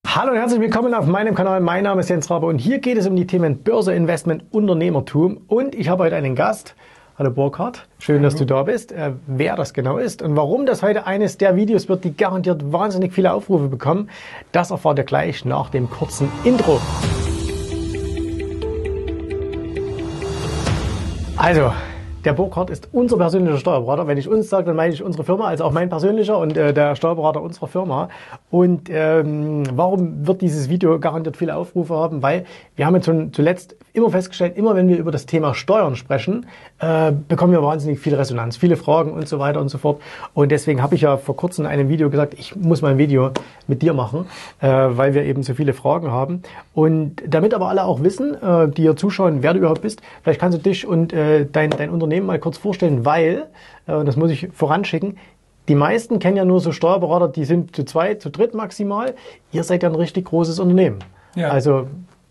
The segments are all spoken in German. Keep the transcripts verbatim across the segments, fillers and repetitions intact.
Hallo und herzlich willkommen auf meinem Kanal. Mein Name ist Jens Rabe und hier geht es um die Themen Börse, Investment, Unternehmertum. Und ich habe heute einen Gast. Hallo Burkhard, schön, Hallo. Dass du da bist. Äh, wer das genau ist und warum das heute eines der Videos wird, die garantiert wahnsinnig viele Aufrufe bekommen, das erfahrt ihr gleich nach dem kurzen Intro. Also, der Burkhard ist unser persönlicher Steuerberater. Wenn ich uns sage, dann meine ich unsere Firma, also auch mein persönlicher und äh, der Steuerberater unserer Firma. Und ähm, warum wird dieses Video garantiert viele Aufrufe haben? Weil wir haben jetzt schon zuletzt immer festgestellt, immer wenn wir über das Thema Steuern sprechen, äh, bekommen wir wahnsinnig viel Resonanz, viele Fragen und so weiter und so fort. Und deswegen habe ich ja vor kurzem in einem Video gesagt, ich muss mal ein Video mit dir machen, äh, weil wir eben so viele Fragen haben. Und damit aber alle auch wissen, äh, die hier zuschauen, wer du überhaupt bist, vielleicht kannst du dich und äh, dein, dein Unternehmen mal kurz vorstellen, weil, äh, das muss ich voranschicken, die meisten kennen ja nur so Steuerberater, die sind zu zweit, zu dritt maximal. Ihr seid ja ein richtig großes Unternehmen. Ja. Also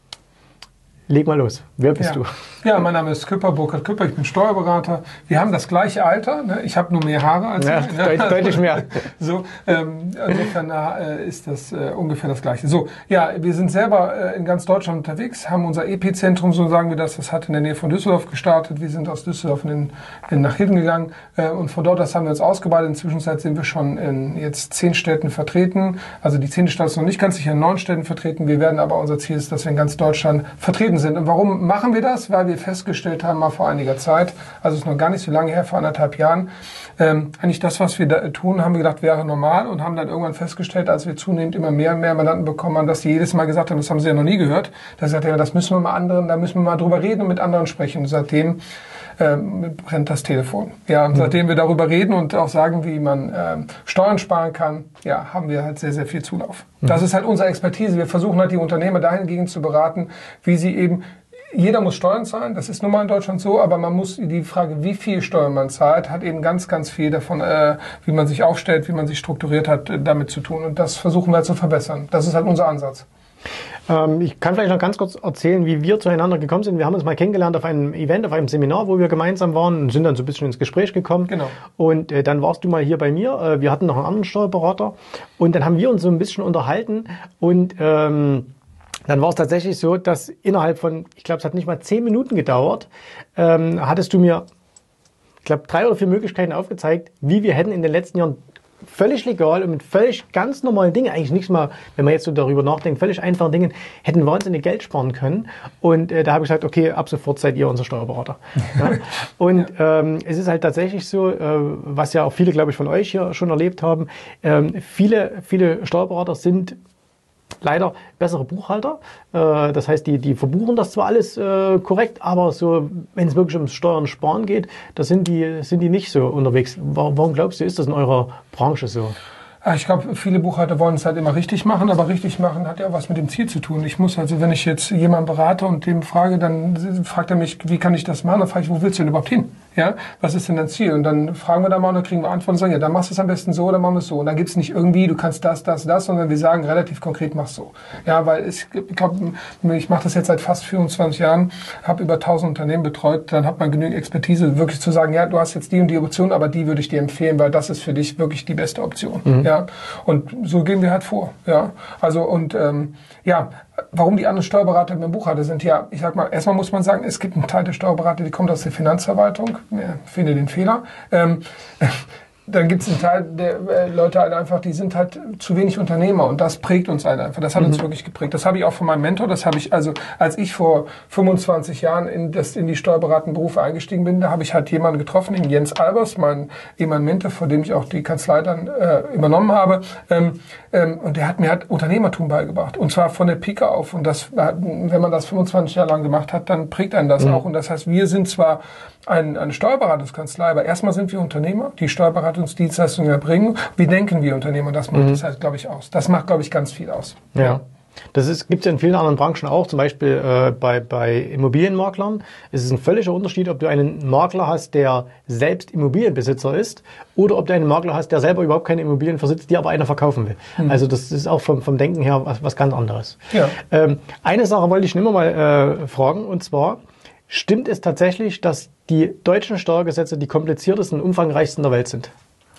leg mal los. Wer bist ja. du? Ja, mein Name ist Küpper, Burkhard Küpper, ich bin Steuerberater. Wir haben das gleiche Alter, ne? Ich habe nur mehr Haare als ja, ich. Ne? Deutlich mehr. So, ähm, insofern äh, ist das äh, ungefähr das Gleiche. So, ja, wir sind selber äh, in ganz Deutschland unterwegs, haben unser Epizentrum, so sagen wir das, das hat in der Nähe von Düsseldorf gestartet. Wir sind aus Düsseldorf in den, in, nach hinten gegangen äh, und von dort aus haben wir uns ausgebreitet. Inzwischen sind wir schon in jetzt zehn Städten vertreten. Also die zehnte Stadt ist noch nicht ganz sicher in neun Städten vertreten. Wir werden aber, unser Ziel ist, dass wir in ganz Deutschland vertreten sind. Und warum machen wir das? Weil wir festgestellt haben, mal vor einiger Zeit, also es ist noch gar nicht so lange her, vor anderthalb Jahren, ähm, eigentlich das, was wir da tun, haben wir gedacht, wäre normal und haben dann irgendwann festgestellt, als wir zunehmend immer mehr und mehr Mandanten bekommen haben, dass die jedes Mal gesagt haben, das haben sie ja noch nie gehört, da sagt er, das müssen wir mal anderen, da müssen wir mal drüber reden und mit anderen sprechen. Und seitdem ähm, brennt das Telefon. Ja, und seitdem wir darüber reden und auch sagen, wie man ähm, Steuern sparen kann, ja, haben wir halt sehr, sehr viel Zulauf. Mhm. Das ist halt unsere Expertise. Wir versuchen halt die Unternehmer dahingehend zu beraten, wie sie eben jeder muss Steuern zahlen, das ist nun mal in Deutschland so, aber man muss die Frage, wie viel Steuern man zahlt, hat eben ganz, ganz viel davon, äh, wie man sich aufstellt, wie man sich strukturiert hat, äh, damit zu tun. Und das versuchen wir halt zu verbessern. Das ist halt unser Ansatz. Ähm, ich kann vielleicht noch ganz kurz erzählen, wie wir zueinander gekommen sind. Wir haben uns mal kennengelernt auf einem Event, auf einem Seminar, wo wir gemeinsam waren und sind dann so ein bisschen ins Gespräch gekommen. Genau. Und äh, dann warst du mal hier bei mir. Äh, wir hatten noch einen anderen Steuerberater und dann haben wir uns so ein bisschen unterhalten und ähm, dann war es tatsächlich so, dass innerhalb von, ich glaube, es hat nicht mal zehn Minuten gedauert, ähm, hattest du mir, ich glaube, drei oder vier Möglichkeiten aufgezeigt, wie wir hätten in den letzten Jahren völlig legal und mit völlig ganz normalen Dingen, eigentlich nicht mal, wenn man jetzt so darüber nachdenkt, völlig einfachen Dingen, hätten wahnsinnig Geld sparen können. Und äh, da habe ich gesagt, okay, ab sofort seid ihr unser Steuerberater. Ja? Und ja. ähm, es ist halt tatsächlich so, äh, was ja auch viele, glaube ich, von euch hier schon erlebt haben, ähm, viele, viele Steuerberater sind leider bessere Buchhalter. Das heißt, die, die verbuchen das zwar alles äh, korrekt, aber so, wenn es wirklich ums Steuern sparen geht, da sind die, sind die nicht so unterwegs. Warum glaubst du, ist das in eurer Branche so? Ich glaube, viele Buchhalter wollen es halt immer richtig machen, aber richtig machen hat ja auch was mit dem Ziel zu tun. Ich muss also, wenn ich jetzt jemanden berate und dem frage, dann fragt er mich, wie kann ich das machen? Dann frage ich, wo willst du denn überhaupt hin? Ja, was ist denn dein Ziel? Und dann fragen wir da mal und dann kriegen wir Antworten und sagen, ja, dann machst du es am besten so oder machen wir es so. Und dann gibt es nicht irgendwie, du kannst das, das, das, sondern wir sagen relativ konkret, mach so. Ja, weil ich glaube, ich mache das jetzt seit fast vierundzwanzig Jahren, habe über tausend Unternehmen betreut, dann hat man genügend Expertise, wirklich zu sagen, ja, du hast jetzt die und die Option, aber die würde ich dir empfehlen, weil das ist für dich wirklich die beste Option. Mhm. Ja, und so gehen wir halt vor. Ja, also und ähm, ja, warum die anderen Steuerberater beim Buchhalter sind, ja, ich sag mal, erstmal muss man sagen, es gibt einen Teil der Steuerberater, die kommt aus der Finanzverwaltung, ich finde den Fehler. Ähm, dann gibt es einen Teil der äh, Leute halt einfach, die sind halt zu wenig Unternehmer und das prägt uns halt einfach. Das hat mhm. uns wirklich geprägt. Das habe ich auch von meinem Mentor, das habe ich, also als ich vor fünfundzwanzig Jahren in, das, in die steuerberatenden Berufe eingestiegen bin, da habe ich halt jemanden getroffen, den Jens Albers, mein ehemaliger Mentor, vor dem ich auch die Kanzlei dann äh, übernommen habe. Ähm, ähm, und der hat mir halt Unternehmertum beigebracht und zwar von der Pike auf. Und das, wenn man das fünfundzwanzig Jahre lang gemacht hat, dann prägt einen das mhm. auch. Und das heißt, wir sind zwar ein, eine Steuerberatungskanzlei, aber erstmal sind wir Unternehmer, die Steuerberatungsdienstleistungen erbringen. Wie denken wir Unternehmer? Das macht mhm. das halt, glaube ich, aus. Das macht, glaube ich, ganz viel aus. Ja. ja. Das gibt es ja in vielen anderen Branchen auch, zum Beispiel äh, bei, bei Immobilienmaklern. Es ist ein völliger Unterschied, ob du einen Makler hast, der selbst Immobilienbesitzer ist, oder ob du einen Makler hast, der selber überhaupt keine Immobilien besitzt, die aber einer verkaufen will. Mhm. Also das ist auch vom, vom Denken her was, was ganz anderes. Ja. Ähm, eine Sache wollte ich schon immer mal äh, fragen, und zwar, stimmt es tatsächlich, dass die deutschen Steuergesetze die kompliziertesten und umfangreichsten der Welt sind?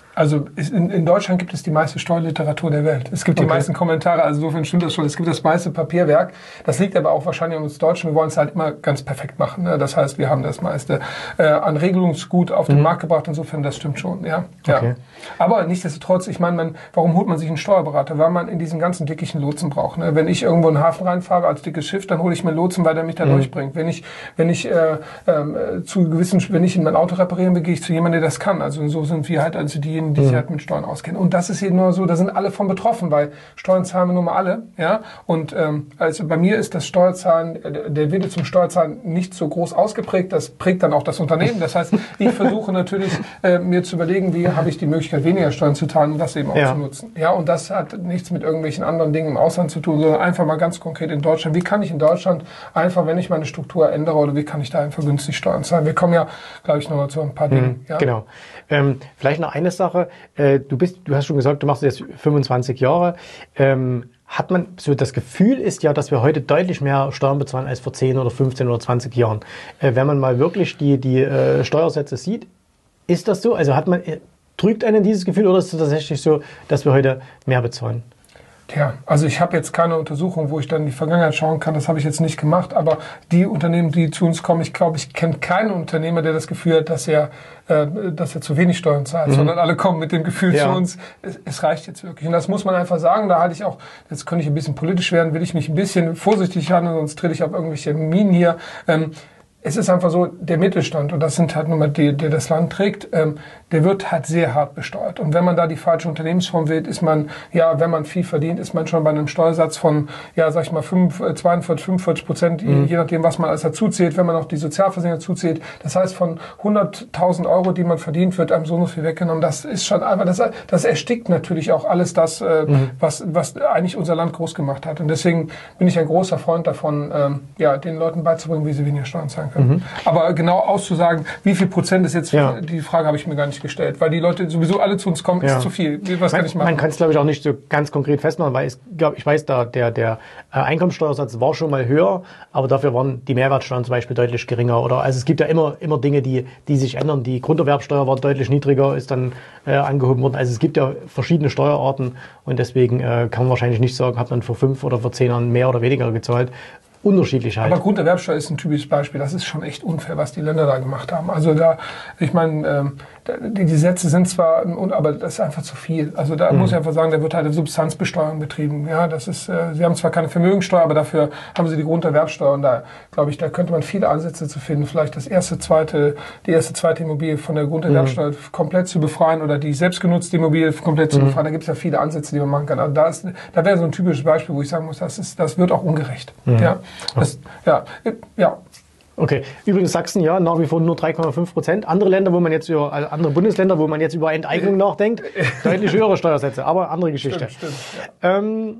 Also in, in Deutschland gibt es die meiste Steuerliteratur der Welt. Es gibt die okay. meisten Kommentare, also insofern stimmt das schon. Es gibt das meiste Papierwerk. Das liegt aber auch wahrscheinlich an uns Deutschen. Wir wollen es halt immer ganz perfekt machen. Ne? Das heißt, wir haben das meiste äh, an Regelungsgut auf den mhm. Markt gebracht. Insofern, das stimmt schon. Ja? Okay. Ja. Aber nichtsdestotrotz, ich meine, man, warum holt man sich einen Steuerberater? Weil man in diesen ganzen dickigen Lotsen braucht. Ne? Wenn ich irgendwo in den Hafen reinfahre als dickes Schiff, dann hole ich mir einen Lotsen, weil der mich da mhm. durchbringt. Wenn ich, wenn ich äh, äh, zu gewissen, wenn ich in mein Auto reparieren will, gehe ich zu jemandem, der das kann. Also so sind wir halt also diejenigen, die mhm. sich halt mit Steuern auskennen. Und das ist eben nur so, da sind alle von betroffen, weil Steuern zahlen wir nun mal alle. Ja? Und ähm, also bei mir ist das Steuerzahlen, der Wille zum Steuerzahlen nicht so groß ausgeprägt. Das prägt dann auch das Unternehmen. Das heißt, ich versuche natürlich äh, mir zu überlegen, wie habe ich die Möglichkeit, weniger Steuern zu zahlen und das eben auch ja. zu nutzen. Ja, und das hat nichts mit irgendwelchen anderen Dingen im Ausland zu tun, sondern einfach mal ganz konkret in Deutschland. Wie kann ich in Deutschland einfach, wenn ich meine Struktur ändere, oder wie kann ich da einfach günstig Steuern zahlen? Wir kommen ja, glaube ich, noch mal zu ein paar Dingen. Mhm, ja. Genau. Ähm, vielleicht noch eine Sache. Äh, du bist, du hast schon gesagt, du machst jetzt fünfundzwanzig Jahre. Ähm, hat man so das Gefühl ist ja, dass wir heute deutlich mehr Steuern bezahlen als vor zehn oder fünfzehn oder zwanzig Jahren. Äh, wenn man mal wirklich die, die äh, Steuersätze sieht, ist das so? Also hat man, äh, trügt einen dieses Gefühl oder ist es tatsächlich so, dass wir heute mehr bezahlen? Tja, also ich habe jetzt keine Untersuchung, wo ich dann in die Vergangenheit schauen kann. Das habe ich jetzt nicht gemacht. Aber die Unternehmen, die zu uns kommen, ich glaube, ich kenne keinen Unternehmer, der das Gefühl hat, dass er, äh, dass er zu wenig Steuern zahlt, mhm. sondern alle kommen mit dem Gefühl ja. zu uns, es, es reicht jetzt wirklich. Und das muss man einfach sagen. Da halte ich auch, jetzt könnte ich ein bisschen politisch werden, will ich mich ein bisschen vorsichtig handeln, sonst trete ich auf irgendwelche Minen hier. Ähm, Es ist einfach so, der Mittelstand, und das sind halt nun mal die, der das Land trägt, ähm, der wird halt sehr hart besteuert. Und wenn man da die falsche Unternehmensform wählt, ist man, ja, wenn man viel verdient, ist man schon bei einem Steuersatz von, ja, sag ich mal, zweiundvierzig, fünfundvierzig Prozent, mhm. je nachdem, was man alles dazu zählt, wenn man auch die Sozialversicherung dazuzählt. Das heißt, von hunderttausend Euro, die man verdient, wird einem so noch viel weggenommen. Das ist schon, aber das, das erstickt natürlich auch alles das, äh, mhm. was, was eigentlich unser Land groß gemacht hat. Und deswegen bin ich ein großer Freund davon, ähm, ja, den Leuten beizubringen, wie sie weniger Steuern zahlen können. Mhm. Aber genau auszusagen, wie viel Prozent ist jetzt, ja. die Frage habe ich mir gar nicht gestellt, weil die Leute sowieso alle zu uns kommen, ja. ist zu viel. Was man, kann ich machen? Man kann es, glaube ich, auch nicht so ganz konkret festmachen, weil es, glaub, ich weiß, da, der, der äh, Einkommensteuersatz war schon mal höher, aber dafür waren die Mehrwertsteuern zum Beispiel deutlich geringer. Oder also es gibt ja immer, immer Dinge, die, die sich ändern. Die Grunderwerbsteuer war deutlich niedriger, ist dann äh, angehoben worden. Also es gibt ja verschiedene Steuerarten und deswegen äh, kann man wahrscheinlich nicht sagen, hat man vor fünf oder vor zehn Jahren mehr oder weniger gezahlt. Unterschiedlich halt. Aber Grunderwerbsteuer ist ein typisches Beispiel. Das ist schon echt unfair, was die Länder da gemacht haben. Also da, ich meine, ähm, die, die Sätze sind zwar, aber das ist einfach zu viel. Also da mhm. muss ich einfach sagen, da wird halt eine Substanzbesteuerung betrieben. Ja, das ist, äh, sie haben zwar keine Vermögensteuer, aber dafür haben sie die Grunderwerbsteuer. Und da, glaube ich, da könnte man viele Ansätze zu finden. Vielleicht das erste, zweite, die erste, zweite Immobilie von der Grunderwerbsteuer mhm. komplett zu befreien oder die selbstgenutzte Immobilie komplett zu mhm. befreien. Da gibt es ja viele Ansätze, die man machen kann. Also da ist, da wäre so ein typisches Beispiel, wo ich sagen muss, das ist, das wird auch ungerecht. Mhm. Ja. Das, ja, ja. Okay. Übrigens Sachsen, ja, nach wie vor nur drei Komma fünf Prozent. Andere Länder, wo man jetzt über, also andere Bundesländer, wo man jetzt über Enteignung nachdenkt, deutlich höhere Steuersätze, aber andere Geschichte. Stimmt, stimmt, ja. ähm,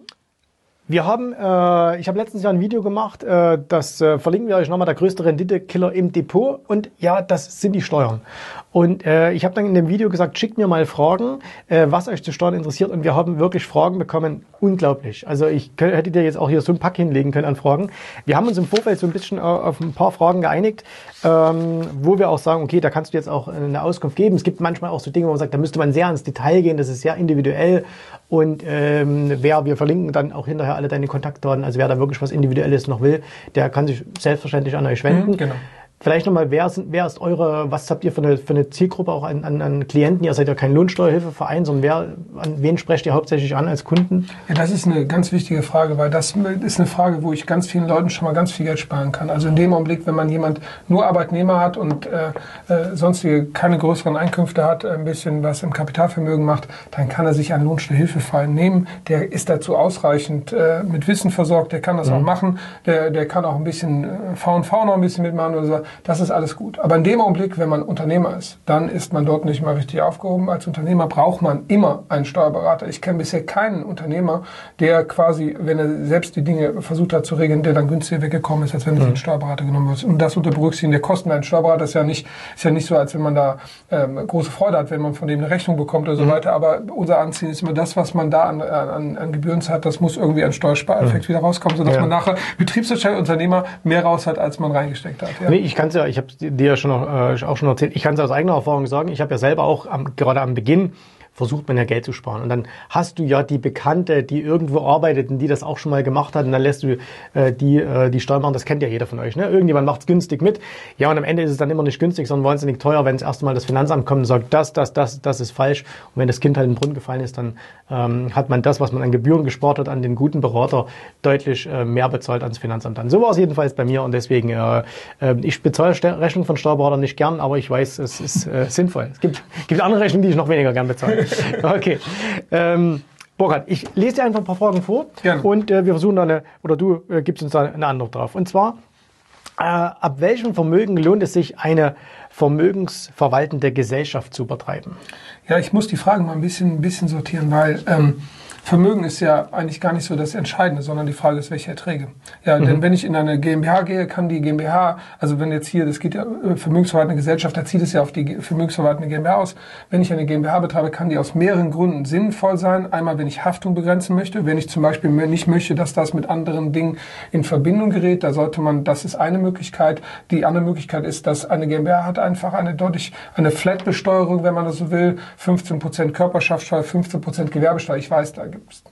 wir haben, äh, ich habe letztens ja ein Video gemacht, äh, das äh, verlinken wir euch nochmal, der größte Renditekiller im Depot. Und ja, das sind die Steuern. Und äh, ich habe dann in dem Video gesagt, schickt mir mal Fragen, äh, was euch zu Steuern interessiert. Und wir haben wirklich Fragen bekommen, unglaublich. Also ich könnte, hätte dir jetzt auch hier so ein Pack hinlegen können an Fragen. Wir haben uns im Vorfeld so ein bisschen äh, auf ein paar Fragen geeinigt, ähm, wo wir auch sagen, okay, da kannst du jetzt auch eine Auskunft geben. Es gibt manchmal auch so Dinge, wo man sagt, da müsste man sehr ins Detail gehen, das ist sehr individuell. Und ähm, wer, wir verlinken dann auch hinterher alle deine Kontaktdaten. Also wer da wirklich was Individuelles noch will, der kann sich selbstverständlich an euch wenden. Mhm, genau. Vielleicht nochmal, wer, wer ist eure, was habt ihr für eine, für eine Zielgruppe auch an, an, an Klienten? Ihr seid ja kein Lohnsteuerhilfeverein, sondern wer, an wen sprecht ihr hauptsächlich an als Kunden? Ja, das ist eine ganz wichtige Frage, weil das ist eine Frage, wo ich ganz vielen Leuten schon mal ganz viel Geld sparen kann. Also in dem Augenblick, wenn man jemand nur Arbeitnehmer hat und äh, äh, sonstige keine größeren Einkünfte hat, ein bisschen was im Kapitalvermögen macht, dann kann er sich einen Lohnsteuerhilfeverein nehmen. Der ist dazu ausreichend äh, mit Wissen versorgt, der kann das mhm. auch machen. Der, der kann auch ein bisschen äh, V und V noch ein bisschen mitmachen oder so. Das ist alles gut. Aber in dem Augenblick, wenn man Unternehmer ist, dann ist man dort nicht mal richtig aufgehoben. Als Unternehmer braucht man immer einen Steuerberater. Ich kenne bisher keinen Unternehmer, der quasi, wenn er selbst die Dinge versucht hat zu regeln, der dann günstiger weggekommen ist, als wenn er mhm. einen Steuerberater genommen wird. Und das unter Berücksichtigung der Kosten. Ein Steuerberater ist ja nicht, ist ja nicht so, als wenn man da ähm, große Freude hat, wenn man von dem eine Rechnung bekommt oder so mhm. weiter. Aber unser Anziehen ist immer das, was man da an, an, an Gebühren hat, das muss irgendwie ein Steuerspareffekt mhm. wieder rauskommen, sodass ja. man nachher betriebswirtschaftlicher Unternehmer mehr raus hat, als man reingesteckt hat. Ja. Nee, ich kann's ja, ich habe dir ja schon noch, äh, auch schon erzählt, ich kann es aus eigener Erfahrung sagen, ich habe ja selber auch am, gerade am Beginn versucht man ja Geld zu sparen. Und dann hast du ja die Bekannte, die irgendwo arbeitet und die das auch schon mal gemacht hat und dann lässt du äh, die, äh, die Steuern machen, das kennt ja jeder von euch. Ne? Irgendjemand macht es günstig mit. Ja, und am Ende ist es dann immer nicht günstig, sondern wahnsinnig teuer, wenn das erste Mal das Finanzamt kommt und sagt, das, das, das, das ist falsch. Und wenn das Kind halt in den Brunnen gefallen ist, dann ähm, hat man das, was man an Gebühren gespart hat, an den guten Berater, deutlich äh, mehr bezahlt ans Finanzamt dann. So war es jedenfalls bei mir und deswegen, äh, äh, ich bezahle Rechnungen von Steuerberatern nicht gern, aber ich weiß, es ist äh, sinnvoll. Es gibt, gibt andere Rechnungen, die ich noch weniger gern bezahle. Okay. Ähm, Burkhard, ich lese dir einfach ein paar Fragen vor. Gerne. Und äh, wir versuchen da eine, oder du äh, gibst uns da eine Antwort drauf. Und zwar, äh, ab welchem Vermögen lohnt es sich, eine vermögensverwaltende Gesellschaft zu betreiben? Ja, ich muss die Fragen mal ein bisschen, ein bisschen sortieren, weil ähm, Vermögen ist ja eigentlich gar nicht so das Entscheidende, sondern die Frage ist, welche Erträge. Ja, mhm. Denn wenn ich in eine GmbH gehe, kann die GmbH, also wenn jetzt hier, das geht ja vermögensverwaltende Gesellschaft, da zieht es ja auf die vermögensverwaltende GmbH aus. Wenn ich eine GmbH betreibe, kann die aus mehreren Gründen sinnvoll sein. Einmal, wenn ich Haftung begrenzen möchte, wenn ich zum Beispiel nicht möchte, dass das mit anderen Dingen in Verbindung gerät, da sollte man, das ist eine Möglichkeit. Die andere Möglichkeit ist, dass eine GmbH hat einfach eine deutlich, eine Flat-Besteuerung, wenn man das so will, fünfzehn Prozent Körperschaftssteuer, fünfzehn Prozent Gewerbesteuer. Ich weiß, da gibt's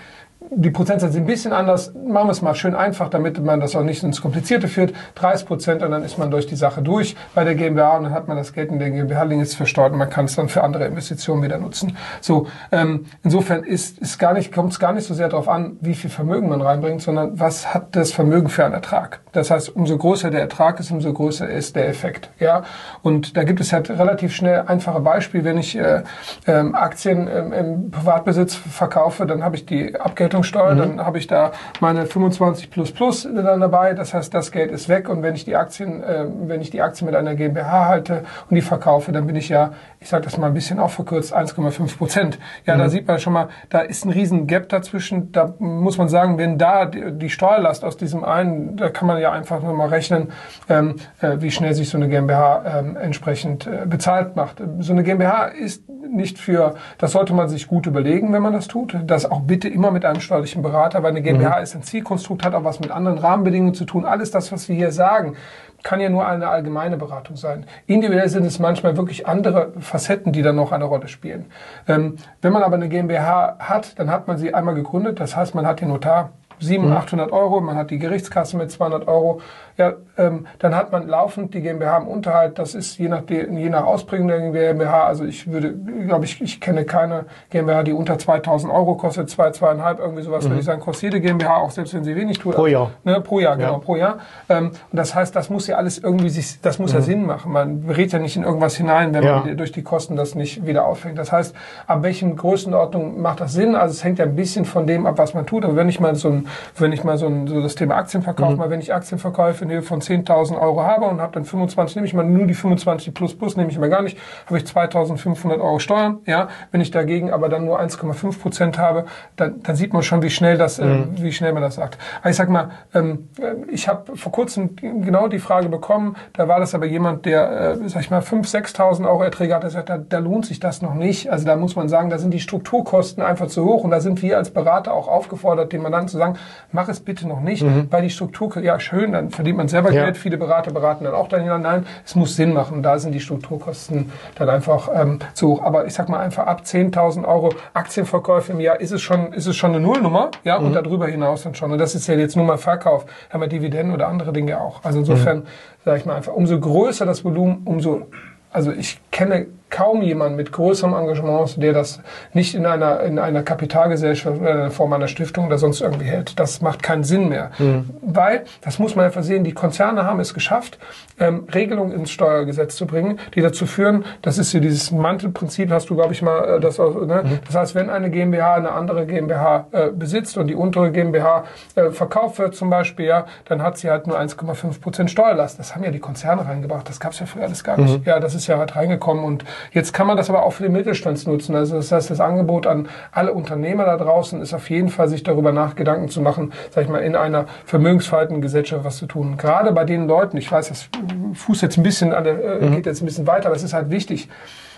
die Prozentsätze sind ein bisschen anders. Machen wir es mal schön einfach, damit man das auch nicht ins Komplizierte führt. dreißig Prozent und dann ist man durch die Sache durch bei der GmbH und dann hat man das Geld in der GmbH links versteuert und man kann es dann für andere Investitionen wieder nutzen. So, ähm, insofern ist es gar nicht, kommt es gar nicht so sehr darauf an, wie viel Vermögen man reinbringt, sondern was hat das Vermögen für einen Ertrag. Das heißt, umso größer der Ertrag ist, umso größer ist der Effekt. Ja, und da gibt es halt relativ schnell einfache Beispiele. Wenn ich äh, ähm, Aktien ähm, im Privatbesitz verkaufe, dann habe ich die Abgeltung Steuer, mhm. dann habe ich da meine fünfundzwanzig plus plus dann dabei. Das heißt, das Geld ist weg und wenn ich die Aktien, äh, wenn ich die Aktien mit einer GmbH halte und die verkaufe, dann bin ich ja, ich sage das mal ein bisschen aufverkürzt, eins Komma fünf Prozent. Ja, mhm. da sieht man schon mal, da ist ein riesen Gap dazwischen. Da muss man sagen, wenn da die, die Steuerlast aus diesem einen, da kann man ja einfach nur mal rechnen, ähm, äh, wie schnell sich so eine GmbH ähm, entsprechend äh, bezahlt macht. So eine GmbH ist nicht für, das sollte man sich gut überlegen, wenn man das tut. Das auch bitte immer mit einem steuerlichen Berater, weil eine GmbH mhm. ist ein Zielkonstrukt, hat auch was mit anderen Rahmenbedingungen zu tun. Alles das, was wir hier sagen, kann ja nur eine allgemeine Beratung sein. Individuell sind es manchmal wirklich andere Facetten, die dann noch eine Rolle spielen. Ähm, wenn man aber eine GmbH hat, dann hat man sie einmal gegründet. Das heißt, man hat den Notar, siebenhundert, achthundert Euro, man hat die Gerichtskasse mit zweihundert Euro. Ja, ähm, dann hat man laufend die GmbH im Unterhalt. Das ist je nach, je nach Ausprägung der GmbH. Also ich würde, glaube ich, ich kenne keine GmbH, die unter zweitausend Euro kostet, zwei, zweieinhalb, irgendwie sowas, mhm. würde ich sagen, kostet jede GmbH, auch selbst wenn sie wenig tut. Pro Jahr. Ne, pro Jahr, genau, ja. pro Jahr. Ähm, und das heißt, das muss ja alles irgendwie sich, das muss mhm. ja Sinn machen. Man berät ja nicht in irgendwas hinein, wenn ja. man durch die Kosten das nicht wieder auffängt. Das heißt, ab welchen Größenordnung macht das Sinn? Also es hängt ja ein bisschen von dem ab, was man tut. Aber wenn ich mal so ein, wenn ich mal so, ein, so das Thema Aktienverkauf, mhm. mal wenn ich Aktienverkäufe in Höhe von zehntausend Euro habe und habe dann fünfundzwanzig, nehme ich mal nur die fünfundzwanzig plus plus, nehme ich mal gar nicht, habe ich zweitausendfünfhundert Euro Steuern. Ja, wenn ich dagegen aber dann nur eins Komma fünf Prozent habe, dann, dann sieht man schon, wie schnell das, mhm. äh, wie schnell man das sagt. Aber ich sag mal, ähm, ich habe vor kurzem genau die Frage bekommen, da war das aber jemand, der, äh, sag ich mal, fünftausend, sechstausend Euro Erträge hat, der sagt, da, da lohnt sich das noch nicht. Also da muss man sagen, da sind die Strukturkosten einfach zu hoch und da sind wir als Berater auch aufgefordert, dem Mandanten zu sagen, mach es bitte noch nicht, mhm. weil die Struktur, ja schön, dann verdient man selber ja. Geld, viele Berater beraten dann auch dahin, nein, es muss Sinn machen, da sind die Strukturkosten dann einfach ähm, zu hoch. Aber ich sag mal einfach ab zehntausend Euro Aktienverkäufe im Jahr ist es schon, ist es schon eine Nullnummer, ja, mhm. und darüber hinaus dann schon. Und das ist ja jetzt nur mal Verkauf, haben wir Dividenden oder andere Dinge auch. Also insofern, mhm. sage ich mal einfach, umso größer das Volumen, umso, also ich kenne kaum jemand mit größerem Engagement, der das nicht in einer, in einer Kapitalgesellschaft oder in Form einer Stiftung oder sonst irgendwie hält. Das macht keinen Sinn mehr. Mhm. Weil, das muss man einfach sehen, die Konzerne haben es geschafft, ähm, Regelungen ins Steuergesetz zu bringen, die dazu führen, das ist hier dieses Mantelprinzip, hast du, glaube ich, mal, äh, das auch, ne? Mhm. Das heißt, wenn eine GmbH eine andere GmbH äh, besitzt und die untere GmbH äh, verkauft wird zum Beispiel, ja, dann hat sie halt nur eins Komma fünf Prozent Steuerlast. Das haben ja die Konzerne reingebracht. Das gab es ja früher alles gar nicht. Mhm. Ja, das ist ja halt reingekommen und jetzt kann man das aber auch für den Mittelstand nutzen. Also das heißt, das Angebot an alle Unternehmer da draußen ist auf jeden Fall, sich darüber nach Gedanken zu machen, sag ich mal, in einer vermögensverwaltenden Gesellschaft was zu tun. Gerade bei den Leuten, ich weiß, das Fuß jetzt ein bisschen an der, äh, mhm. geht jetzt ein bisschen weiter, aber es ist halt wichtig.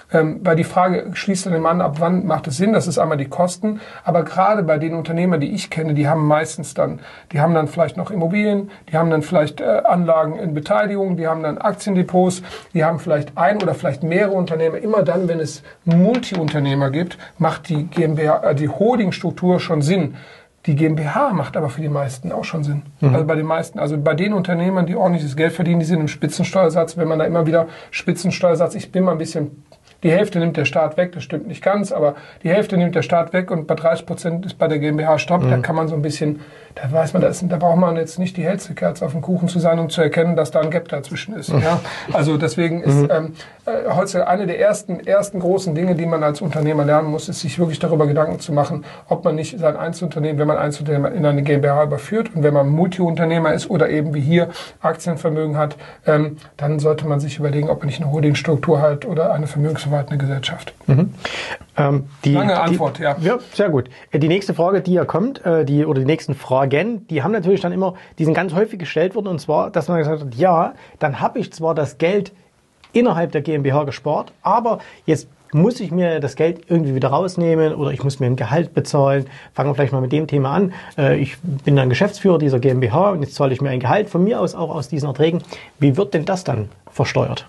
Ähm, weil die Frage schließt dann immer an, ab wann macht es Sinn? Das ist einmal die Kosten. Aber gerade bei den Unternehmern, die ich kenne, die haben meistens dann, die haben dann vielleicht noch Immobilien, die haben dann vielleicht äh, Anlagen in Beteiligung, die haben dann Aktiendepots, die haben vielleicht ein oder vielleicht mehrere Unternehmer. Immer dann, wenn es Multiunternehmer gibt, macht die GmbH, äh, die Holdingstruktur schon Sinn. Die GmbH macht aber für die meisten auch schon Sinn. Mhm. Also bei den meisten, also bei den Unternehmern, die ordentliches Geld verdienen, die sind im Spitzensteuersatz. Wenn man da immer wieder Spitzensteuersatz, ich bin mal ein bisschen, die Hälfte nimmt der Staat weg, das stimmt nicht ganz, aber die Hälfte nimmt der Staat weg und bei dreißig Prozent ist bei der GmbH Stopp. Mhm. Da kann man so ein bisschen, da weiß man, das, da braucht man jetzt nicht die hellste Kerze auf dem Kuchen zu sein, um zu erkennen, dass da ein Gap dazwischen ist. Mhm. Ja? Also deswegen ist mhm. ähm, äh, heutzutage eine der ersten, ersten großen Dinge, die man als Unternehmer lernen muss, ist, sich wirklich darüber Gedanken zu machen, ob man nicht sein Einzelunternehmen, wenn man Einzelunternehmen in eine GmbH überführt und wenn man Multiunternehmer ist oder eben wie hier Aktienvermögen hat, ähm, dann sollte man sich überlegen, ob man nicht eine Holdingstruktur hat oder eine vermögensverwaltende Gesellschaft. Mhm. Ähm, die, Lange Antwort, die, ja. Ja, sehr gut. Die nächste Frage, die ja kommt, äh, die, oder die nächsten Fragen, die haben natürlich dann immer, die sind ganz häufig gestellt worden, und zwar, dass man gesagt hat, ja, dann habe ich zwar das Geld innerhalb der GmbH gespart, aber jetzt muss ich mir das Geld irgendwie wieder rausnehmen oder ich muss mir ein Gehalt bezahlen. Fangen wir vielleicht mal mit dem Thema an. Äh, ich bin dann Geschäftsführer dieser GmbH und jetzt zahle ich mir ein Gehalt von mir aus auch aus diesen Erträgen. Wie wird denn das dann versteuert?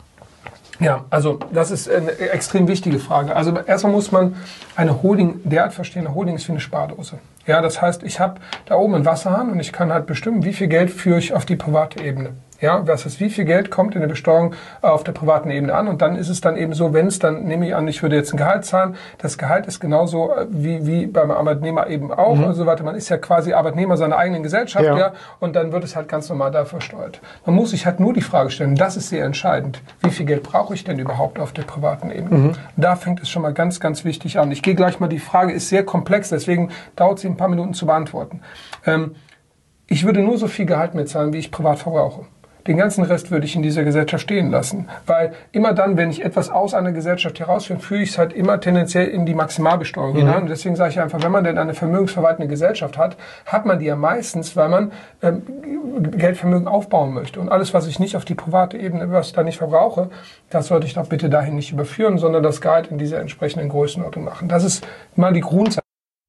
Ja, also das ist eine extrem wichtige Frage. Also erstmal muss man eine Holding derart verstehen. Eine Holding ist wie eine Spardose. Ja, das heißt, ich habe da oben einen Wasserhahn und ich kann halt bestimmen, wie viel Geld führe ich auf die private Ebene. Ja, das heißt, wie viel Geld kommt in der Besteuerung auf der privaten Ebene an? Und dann ist es dann eben so, wenn es dann, nehme ich an, ich würde jetzt ein Gehalt zahlen, das Gehalt ist genauso wie, wie beim Arbeitnehmer eben auch. Mhm. Also warte, man ist ja quasi Arbeitnehmer seiner eigenen Gesellschaft, ja. ja, und dann wird es halt ganz normal da versteuert. Man muss sich halt nur die Frage stellen, das ist sehr entscheidend, wie viel Geld brauche ich denn überhaupt auf der privaten Ebene? Mhm. Da fängt es schon mal ganz, ganz wichtig an. Ich gehe gleich mal, die Frage ist sehr komplex, deswegen dauert sie ein paar Minuten zu beantworten. Ähm, ich würde nur so viel Gehalt mitzahlen, wie ich privat verbrauche. Den ganzen Rest würde ich in dieser Gesellschaft stehen lassen. Weil immer dann, wenn ich etwas aus einer Gesellschaft herausführe, führe ich es halt immer tendenziell in die Maximalbesteuerung mhm. hinein. Und deswegen sage ich einfach, wenn man denn eine vermögensverwaltende Gesellschaft hat, hat man die ja meistens, weil man ähm, Geldvermögen aufbauen möchte. Und alles, was ich nicht auf die private Ebene, was ich da nicht verbrauche, das sollte ich doch bitte dahin nicht überführen, sondern das Gehalt in dieser entsprechenden Größenordnung machen. Das ist mal die Grundsatz.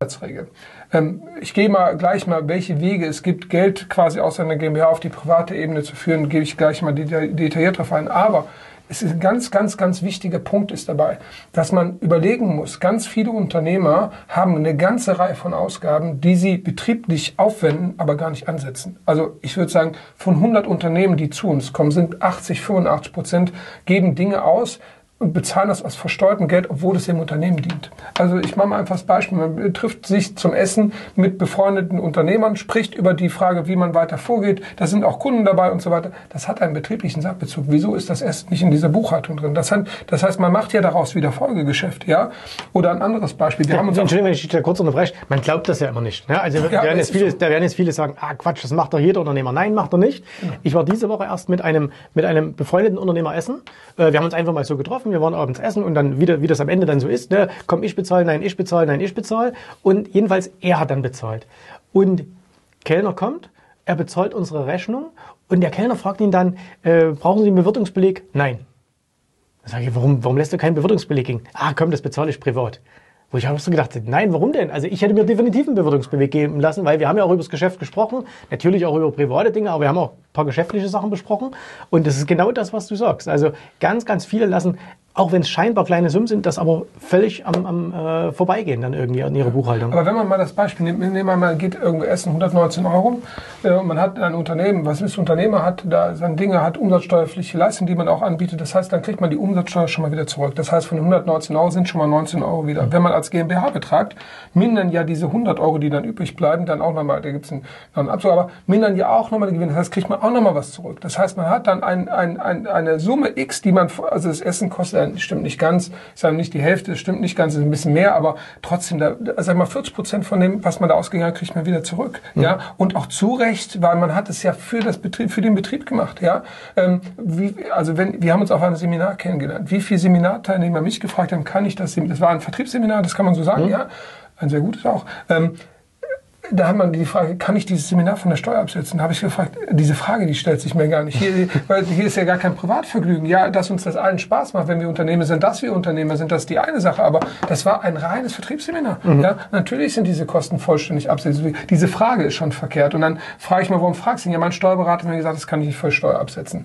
Ähm, ich gehe mal gleich mal, welche Wege es gibt, Geld quasi aus einer GmbH auf die private Ebene zu führen, gebe ich gleich mal detailliert darauf ein. Aber es ist ein ganz, ganz, ganz wichtiger Punkt ist dabei, dass man überlegen muss, ganz viele Unternehmer haben eine ganze Reihe von Ausgaben, die sie betrieblich aufwenden, aber gar nicht ansetzen. Also ich würde sagen, von hundert Unternehmen, die zu uns kommen, sind achtzig, fünfundachtzig Prozent geben Dinge aus, und bezahlen das aus versteuertem Geld, obwohl es dem Unternehmen dient. Also ich mache mal einfach das Beispiel. Man trifft sich zum Essen mit befreundeten Unternehmern, spricht über die Frage, wie man weiter vorgeht. Da sind auch Kunden dabei und so weiter. Das hat einen betrieblichen Sachbezug. Wieso ist das Essen nicht in dieser Buchhaltung drin? Das, hat, das heißt, man macht ja daraus wieder Folgegeschäft. Ja? Oder ein anderes Beispiel. Wir ja, haben uns Entschuldigung, wenn ich dich da kurz unterbreche. Man glaubt das ja immer nicht. Ne? Also ja, werden jetzt viele, da werden jetzt viele sagen, ah Quatsch, das macht doch jeder Unternehmer. Nein, macht er nicht. Ja. Ich war diese Woche erst mit einem, mit einem befreundeten Unternehmer essen. Wir haben uns einfach mal so getroffen. Wir waren abends essen. Und dann wieder, wie das am Ende dann so ist, ne? Komm, ich bezahle, nein, ich bezahle, nein, ich bezahle. Und jedenfalls, er hat dann bezahlt. Und Kellner kommt, er bezahlt unsere Rechnung und der Kellner fragt ihn dann, äh, brauchen Sie einen Bewirtungsbeleg? Nein. Dann sage ich, warum, warum lässt du keinen Bewirtungsbeleg gehen? Ah, komm, das bezahle ich privat. Wo ich auch so gedacht habe, nein, warum denn? Also ich hätte mir definitiv einen Bewirtungsbeleg geben lassen, weil wir haben ja auch über das Geschäft gesprochen, natürlich auch über private Dinge, aber wir haben auch ein paar geschäftliche Sachen besprochen und das ist genau das, was du sagst. Also ganz, ganz viele lassen, auch wenn es scheinbar kleine Summen sind, das aber völlig am, am äh, Vorbeigehen dann irgendwie in ihrer Buchhaltung. Aber wenn man mal das Beispiel nimmt, nehmen wir mal, geht irgendwo essen, hundertneunzehn Euro, äh, man hat ein Unternehmen, was ist Unternehmer, hat da seine Dinge, hat umsatzsteuerpflichtige Leistungen, die man auch anbietet, das heißt, dann kriegt man die Umsatzsteuer schon mal wieder zurück. Das heißt, von hundertneunzehn Euro sind schon mal neunzehn Euro wieder. Mhm. Wenn man als GmbH betragt, mindern ja diese hundert Euro, die dann übrig bleiben, dann auch nochmal, da gibt es einen, einen Abzug, aber mindern ja auch nochmal die Gewinne. Das heißt, kriegt man auch nochmal was zurück. Das heißt, man hat dann ein, ein, ein, eine Summe X, die man, also das Essen kostet, stimmt nicht ganz, ich sage nicht die Hälfte, das stimmt nicht ganz, ist ein bisschen mehr, aber trotzdem, da, sag mal, vierzig Prozent von dem, was man da ausgegangen hat, kriegt man wieder zurück. Mhm. Ja, und auch zu Recht, weil man hat es ja für das Betrieb, für den Betrieb gemacht. Ja, ähm, wie, also wenn, wir haben uns auf einem Seminar kennengelernt. Wie viele Seminarteilnehmer mich gefragt haben, kann ich das? Das war ein Vertriebsseminar, das kann man so sagen, mhm. ja, ein sehr gutes auch. Ähm, da hat man die Frage, kann ich dieses Seminar von der Steuer absetzen? Da habe ich gefragt, diese Frage, die stellt sich mir gar nicht. Hier, weil hier ist ja gar kein Privatvergnügen. Ja, dass uns das allen Spaß macht, wenn wir Unternehmer sind, dass wir Unternehmer sind, das ist die eine Sache. Aber das war ein reines Vertriebsseminar. Mhm. Ja, natürlich sind diese Kosten vollständig absetzen. Diese Frage ist schon verkehrt. Und dann frage ich mal, warum fragst du ihn? Ja, mein Steuerberater hat mir gesagt, das kann ich nicht voll Steuer absetzen.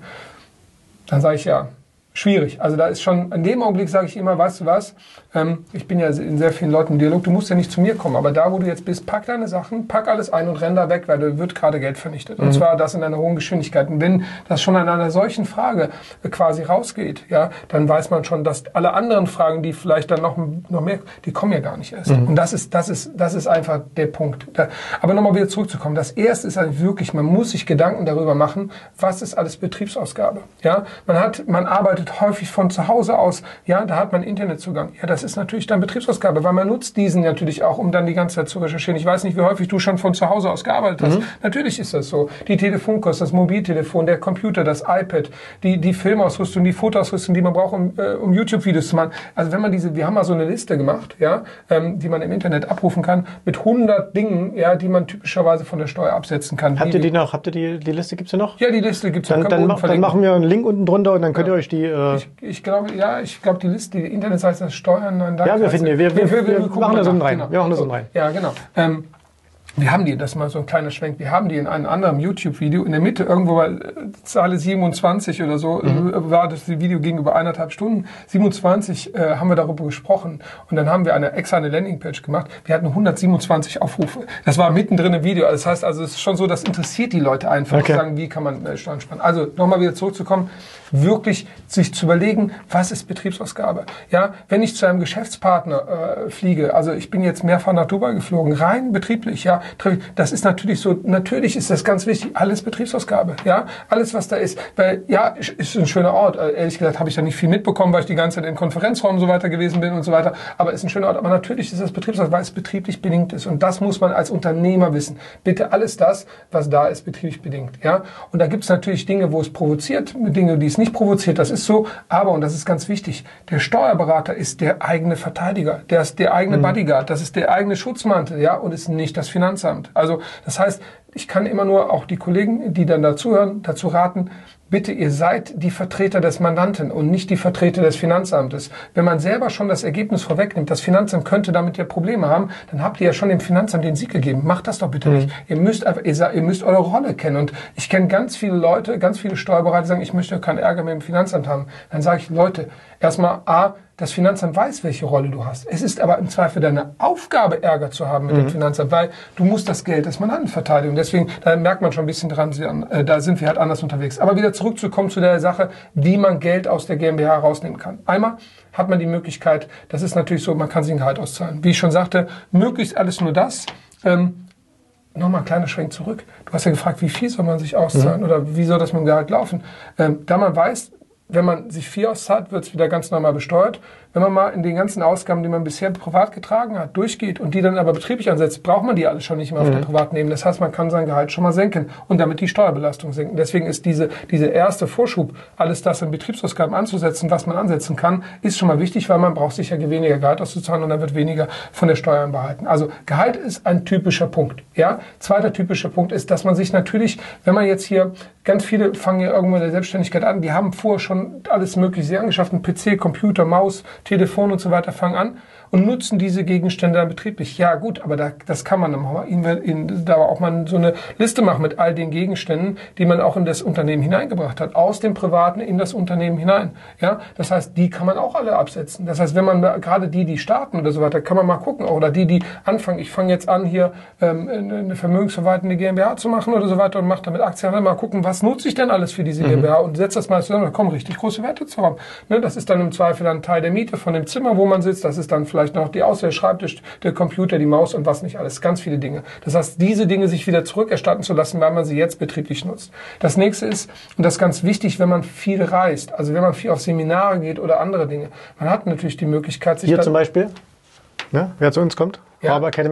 Dann sage ich ja. Schwierig. Also da ist schon, in dem Augenblick sage ich immer, weißt du was, ähm, ich bin ja in sehr vielen Leuten im Dialog, du musst ja nicht zu mir kommen, aber da, wo du jetzt bist, pack deine Sachen, pack alles ein und renn da weg, weil da wird gerade Geld vernichtet. Und mhm. zwar das in einer hohen Geschwindigkeit. Und wenn das schon an einer solchen Frage quasi rausgeht, ja, dann weiß man schon, dass alle anderen Fragen, die vielleicht dann noch, noch mehr, die kommen ja gar nicht erst. Mhm. Und das ist, das ist, das ist einfach der Punkt. Da, aber nochmal wieder zurückzukommen. Das erste ist eigentlich wirklich, man muss sich Gedanken darüber machen, was ist alles Betriebsausgabe. Ja, man hat, man arbeitet häufig von zu Hause aus, ja, da hat man Internetzugang. Ja, das ist natürlich dann Betriebsausgabe, weil man nutzt diesen natürlich auch, um dann die ganze Zeit zu recherchieren. Ich weiß nicht, wie häufig du schon von zu Hause aus gearbeitet hast. Mhm. Natürlich ist das so. Die Telefonkosten, das Mobiltelefon, der Computer, das iPad, die, die Filmausrüstung, die Fotoausrüstung, die man braucht, um, äh, um YouTube-Videos zu machen. Also wenn man diese, wir haben mal so eine Liste gemacht, ja, ähm, die man im Internet abrufen kann, mit hundert Dingen, ja, die man typischerweise von der Steuer absetzen kann. Habt ihr die noch? Habt ihr die, die Liste gibt's ja noch? Ja, die Liste gibt's noch. Dann, dann, ma dann machen wir einen Link unten drunter und dann könnt ihr euch die äh Ich, ich glaube, ja, ich glaube, die Liste, die Internetseite heißt Steuern. Nein, ja, wir finden die. Wir, wir, wir, wir, wir machen da so einen rein. Genau. Wir machen da so einen rein. Ja, genau. Ähm, wir haben die, das ist mal so ein kleiner Schwenk, wir haben die in einem anderen YouTube-Video, in der Mitte irgendwo bei Zahl siebenundzwanzig oder so, mhm. war das Video ging über eineinhalb Stunden. siebenundzwanzig äh, haben wir darüber gesprochen und dann haben wir eine extra eine Landingpage gemacht. Wir hatten hundertsiebenundzwanzig Aufrufe. Das war mittendrin im Video. Das heißt also, es ist schon so, das interessiert die Leute einfach, okay. sagen, wie kann man äh, Steuern sparen. Also nochmal wieder zurückzukommen, wirklich sich zu überlegen, was ist Betriebsausgabe. Ja, wenn ich zu einem Geschäftspartner äh, fliege, also ich bin jetzt mehrfach nach Dubai geflogen, rein betrieblich, ja, das ist natürlich so, natürlich ist das ganz wichtig, alles Betriebsausgabe, ja, alles was da ist, weil, ja, ist ein schöner Ort, ehrlich gesagt habe ich da nicht viel mitbekommen, weil ich die ganze Zeit im Konferenzraum und so weiter gewesen bin und so weiter, aber ist ein schöner Ort, aber natürlich ist das Betriebsausgabe, weil es betrieblich bedingt ist und das muss man als Unternehmer wissen. Bitte alles das, was da ist, betrieblich bedingt, ja, und da gibt es natürlich Dinge, wo es provoziert, Dinge, die es nicht provoziert, das ist so, aber, und das ist ganz wichtig, der Steuerberater ist der eigene Verteidiger, der ist der eigene mhm. Bodyguard, das ist der eigene Schutzmantel, ja, und ist nicht das Finanzamt. Also das heißt, ich kann immer nur auch die Kollegen, die dann dazuhören, dazu raten, bitte, ihr seid die Vertreter des Mandanten und nicht die Vertreter des Finanzamtes. Wenn man selber schon das Ergebnis vorwegnimmt, das Finanzamt könnte damit ja Probleme haben, dann habt ihr ja schon dem Finanzamt den Sieg gegeben. Macht das doch bitte mhm. nicht. Ihr müsst einfach, ihr, ihr müsst eure Rolle kennen. Und ich kenne ganz viele Leute, ganz viele Steuerberater, die sagen, ich möchte keinen Ärger mit dem Finanzamt haben. Dann sage ich, Leute, erstmal A, das Finanzamt weiß, welche Rolle du hast. Es ist aber im Zweifel deine Aufgabe, Ärger zu haben mit mhm. dem Finanzamt, weil du musst das Geld des Mandanten verteidigen. Deswegen, da merkt man schon ein bisschen dran, da sind wir halt anders unterwegs. Aber wieder zurückzukommen zu der Sache, wie man Geld aus der GmbH rausnehmen kann. Einmal hat man die Möglichkeit, das ist natürlich so, man kann sich ein Gehalt auszahlen. Wie ich schon sagte, möglichst alles nur das. Ähm, Nochmal ein kleiner Schwenk zurück. Du hast ja gefragt, wie viel soll man sich auszahlen mhm. oder wie soll das mit dem Gehalt laufen? Ähm, da man weiß, wenn man sich viel auszahlt, wird es wieder ganz normal besteuert. Wenn man mal in den ganzen Ausgaben, die man bisher privat getragen hat, durchgeht und die dann aber betrieblich ansetzt, braucht man die alle schon nicht mehr auf mhm. der privaten Ebene. Das heißt, man kann sein Gehalt schon mal senken und damit die Steuerbelastung senken. Deswegen ist diese, diese erste Vorschub, alles das in Betriebsausgaben anzusetzen, was man ansetzen kann, ist schon mal wichtig, weil man braucht sicher weniger Gehalt auszuzahlen und dann wird weniger von der Steuer behalten. Also Gehalt ist ein typischer Punkt. Ja? Zweiter typischer Punkt ist, dass man sich natürlich, wenn man jetzt hier, ganz viele fangen ja irgendwo in der Selbstständigkeit an, die haben vorher schon alles Mögliche sich angeschafft, ein P C, Computer, Maus, Telefon und so weiter, fangen an und nutzen diese Gegenstände dann betrieblich. Ja gut, aber da, das kann man dann mal, in, in, da auch mal so eine Liste machen mit all den Gegenständen, die man auch in das Unternehmen hineingebracht hat, aus dem Privaten in das Unternehmen hinein. Ja, das heißt, die kann man auch alle absetzen. Das heißt, wenn man gerade die, die starten oder so weiter, kann man mal gucken, oder die, die anfangen, ich fange jetzt an, hier ähm, eine vermögensverwaltende GmbH zu machen oder so weiter und mache damit Aktien, mal gucken, was nutze ich denn alles für diese mhm. GmbH und setze das mal zusammen, da kommen richtig große Werte zu haben. Ne, das ist dann im Zweifel dann Teil der Miete von dem Zimmer, wo man sitzt, das ist dann vielleicht noch die Auswahl, der Schreibtisch, der Computer, die Maus und was nicht alles, ganz viele Dinge. Das heißt, diese Dinge sich wieder zurückerstatten zu lassen, weil man sie jetzt betrieblich nutzt. Das nächste ist, und das ist ganz wichtig, wenn man viel reist, also wenn man viel auf Seminare geht oder andere Dinge, man hat natürlich die Möglichkeit, sich hier zum Beispiel, ne, wer zu uns kommt, ja. Barber Academy.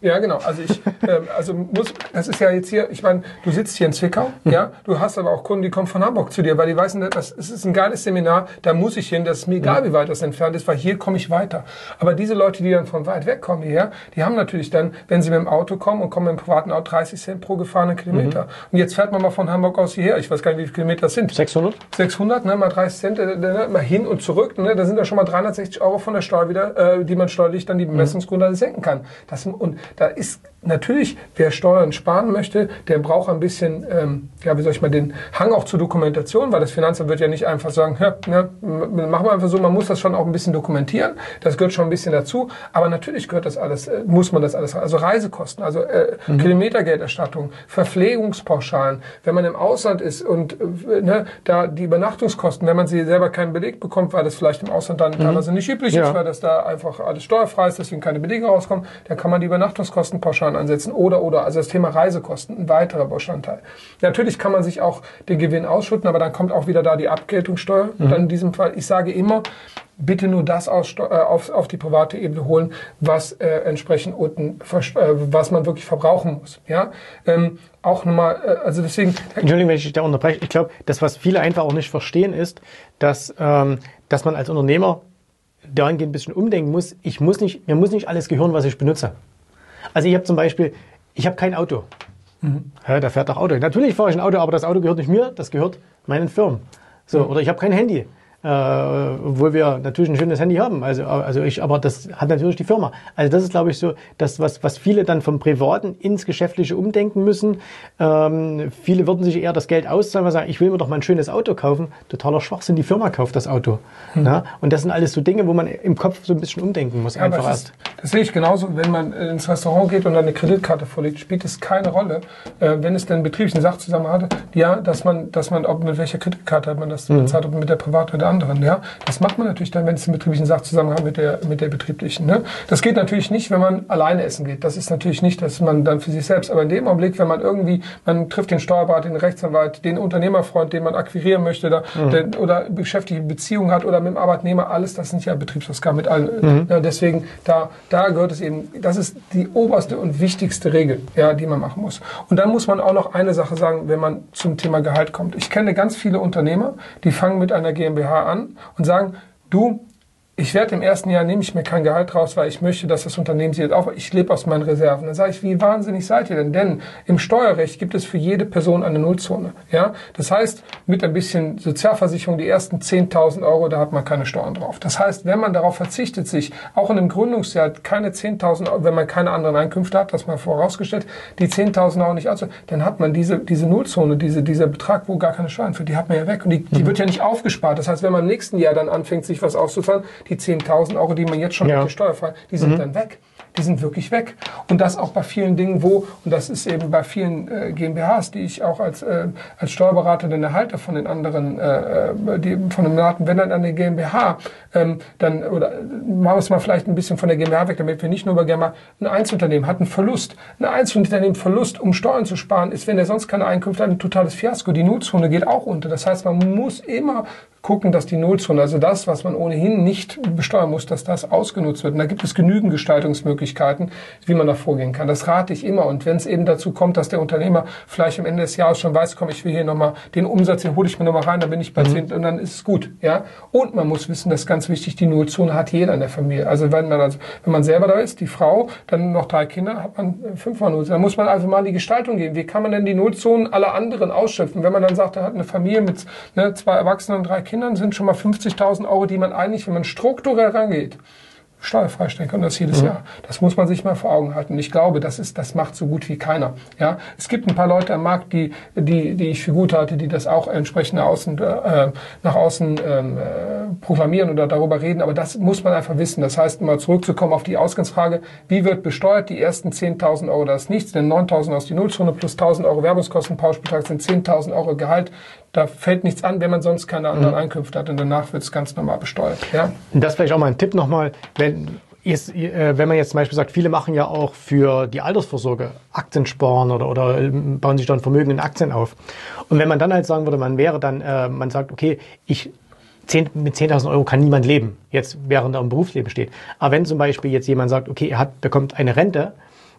Ja, genau. Also ich, äh, also muss, das ist ja jetzt hier, ich meine, du sitzt hier in Zwickau, mhm. ja, du hast aber auch Kunden, die kommen von Hamburg zu dir, weil die wissen, das ist ein geiles Seminar, da muss ich hin, das ist mir egal, mhm. wie weit das entfernt ist, weil hier komme ich weiter. Aber diese Leute, die dann von weit weg kommen hierher, die haben natürlich dann, wenn sie mit dem Auto kommen und kommen mit dem privaten Auto, dreißig Cent pro gefahrenen Kilometer. Mhm. Und jetzt fährt man mal von Hamburg aus hierher, ich weiß gar nicht, wie viele Kilometer das sind. sechshundert? sechshundert, ne, mal dreißig Cent, äh, ne, mal hin und zurück, ne, da sind ja schon mal dreihundertsechzig Euro von der Steuer wieder, äh, die man steuerlich dann die Bemessungsgrundlage senken kann. Das, und da ist natürlich, wer Steuern sparen möchte, der braucht ein bisschen, ähm, ja, wie soll ich mal, den Hang auch zur Dokumentation, weil das Finanzamt wird ja nicht einfach sagen, ja, ne, machen wir einfach so, man muss das schon auch ein bisschen dokumentieren, das gehört schon ein bisschen dazu, aber natürlich gehört das alles, äh, muss man das alles, also Reisekosten, also äh, mhm. Kilometergelderstattung, Verpflegungspauschalen, wenn man im Ausland ist und äh, ne, da die Übernachtungskosten, wenn man sie selber keinen Beleg bekommt, weil das vielleicht im Ausland dann mhm. teilweise nicht üblich ja. ist, weil das da einfach alles steuerfrei ist, deswegen keine Belege rauskommen, dann kann man die Übernachtungskostenpauschalen ansetzen oder, oder, also das Thema Reisekosten, ein weiterer Bestandteil. Natürlich kann man sich auch den Gewinn ausschütten, aber dann kommt auch wieder da die Abgeltungssteuer. Mhm. Dann in diesem Fall, ich sage immer, bitte nur das aus, äh, auf, auf die private Ebene holen, was äh, entsprechend unten, äh, was man wirklich verbrauchen muss. Ja, ähm, auch nochmal, äh, also deswegen. Entschuldigung, wenn ich dich da unterbreche. Ich glaube, das, was viele einfach auch nicht verstehen, ist, dass, ähm, dass man als Unternehmer dahingehend ein bisschen umdenken muss. Ich muss nicht, mir muss nicht alles gehören, was ich benutze. Also ich habe zum Beispiel, ich habe kein Auto. Mhm. Ja, da fährt doch Auto. Natürlich fahre ich ein Auto, aber das Auto gehört nicht mir, das gehört meinen Firmen. So, mhm. Oder ich habe kein Handy. Äh, obwohl wir natürlich ein schönes Handy haben. Also, also ich, aber das hat natürlich die Firma. Also das ist, glaube ich, so, das, was, was viele dann vom Privaten ins Geschäftliche umdenken müssen. Ähm, viele würden sich eher das Geld auszahlen, weil sie sagen, ich will mir doch mal ein schönes Auto kaufen. Totaler Schwachsinn, die Firma kauft das Auto. Hm. Ja? Und das sind alles so Dinge, wo man im Kopf so ein bisschen umdenken muss. Ja, einfach das, erst. Ist, das sehe ich genauso. Wenn man ins Restaurant geht und dann eine Kreditkarte vorlegt, spielt es keine Rolle. Äh, wenn es denn betrieblichen Sachzusammenhang hat, ja, dass man, dass man, ob mit welcher Kreditkarte hat man das hm. bezahlt, ob mit der privaten oder der anderen, ja. Das macht man natürlich dann, wenn es einen betrieblichen Sachzusammenhang mit der, mit der betrieblichen, ne. Das geht natürlich nicht, wenn man alleine essen geht. Das ist natürlich nicht, dass man dann für sich selbst, aber in dem Augenblick, wenn man irgendwie, man trifft den Steuerberater, den Rechtsanwalt, den Unternehmerfreund, den man akquirieren möchte, da, mhm. der, oder beschäftigte Beziehungen hat oder mit dem Arbeitnehmer, alles, das sind ja Betriebsausgaben mit allen. Mhm. Ja, deswegen, da, da gehört es eben, das ist die oberste und wichtigste Regel, ja, die man machen muss. Und dann muss man auch noch eine Sache sagen, wenn man zum Thema Gehalt kommt. Ich kenne ganz viele Unternehmer, die fangen mit einer GmbH an und sagen, du, ich werde im ersten Jahr, nehme ich mir kein Gehalt raus, weil ich möchte, dass das Unternehmen sich jetzt auf, ich lebe aus meinen Reserven. Dann sage ich, wie wahnsinnig seid ihr denn? Denn im Steuerrecht gibt es für jede Person eine Nullzone. Ja, das heißt, mit ein bisschen Sozialversicherung, die ersten zehntausend Euro, da hat man keine Steuern drauf. Das heißt, wenn man darauf verzichtet, sich auch in einem Gründungsjahr keine zehntausend Euro, wenn man keine anderen Einkünfte hat, das mal vorausgestellt, die zehntausend Euro nicht auszahlen, dann hat man diese, diese Nullzone, diese, dieser Betrag, wo gar keine Steuern für, die hat man ja weg. Und die, die mhm. wird ja nicht aufgespart. Das heißt, wenn man im nächsten Jahr dann anfängt, sich was auszuzahlen, die zehntausend Euro, die man jetzt schon ja. mit der Steuer, die sind mhm. dann weg. Die sind wirklich weg. Und das auch bei vielen Dingen, wo, und das ist eben bei vielen äh, GmbHs, die ich auch als, äh, als Steuerberater dann erhalte von den anderen, äh, die, von dem Daten, wenn dann eine GmbH, ähm, dann, oder machen wir es mal vielleicht ein bisschen von der GmbH weg, damit wir nicht nur über GmbH, ein Einzelunternehmen hat einen Verlust. Ein Einzelunternehmen Verlust, um Steuern zu sparen, ist, wenn er sonst keine Einkünfte hat, ein totales Fiasko. Die Nullzone geht auch unter. Das heißt, man muss immer gucken, dass die Nullzone, also das, was man ohnehin nicht besteuern muss, dass das ausgenutzt wird. Und da gibt es genügend Gestaltungsmöglichkeiten, wie man da vorgehen kann. Das rate ich immer. Und wenn es eben dazu kommt, dass der Unternehmer vielleicht am Ende des Jahres schon weiß, komm, ich will hier nochmal den Umsatz, den hole ich mir nochmal rein, dann bin ich bei mhm. zehn und dann ist es gut. Ja. Und man muss wissen, das ist ganz wichtig, die Nullzone hat jeder in der Familie. Also wenn man, also, wenn man selber da ist, die Frau, dann noch drei Kinder, hat man fünfmal Nullzone. Da muss man also mal in die Gestaltung gehen. Wie kann man denn die Nullzonen aller anderen ausschöpfen? Wenn man dann sagt, er hat eine Familie mit ne, zwei Erwachsenen und drei Kindern, sind schon mal fünfzigtausend Euro, die man eigentlich, wenn man strukturell rangeht, steuerfrei stellen kann, das jedes mhm. Jahr. Das muss man sich mal vor Augen halten. Und ich glaube, das ist, das macht so gut wie keiner. Ja, es gibt ein paar Leute am Markt, die, die, die ich für gut halte, die das auch entsprechend nach außen, äh, nach außen ähm, äh, proklamieren oder darüber reden. Aber das muss man einfach wissen. Das heißt, mal zurückzukommen auf die Ausgangsfrage, wie wird besteuert? Die ersten zehntausend Euro, das ist nichts, denn neuntausend aus die Nullzone plus tausend Euro Werbungskosten, Pauschbetrag sind zehntausend Euro Gehalt. Da fällt nichts an, wenn man sonst keine anderen mhm. Einkünfte hat. Und danach wird es ganz normal besteuert. Ja? Und das vielleicht auch mal ein Tipp nochmal, wenn, jetzt, wenn man jetzt zum Beispiel sagt, viele machen ja auch für die Altersvorsorge Aktien sparen oder, oder bauen sich dann Vermögen in Aktien auf. Und wenn man dann halt sagen würde, man wäre dann, äh, man sagt, okay, ich zehn, mit zehntausend Euro kann niemand leben, jetzt während er im Berufsleben steht. Aber wenn zum Beispiel jetzt jemand sagt, okay, er hat, bekommt eine Rente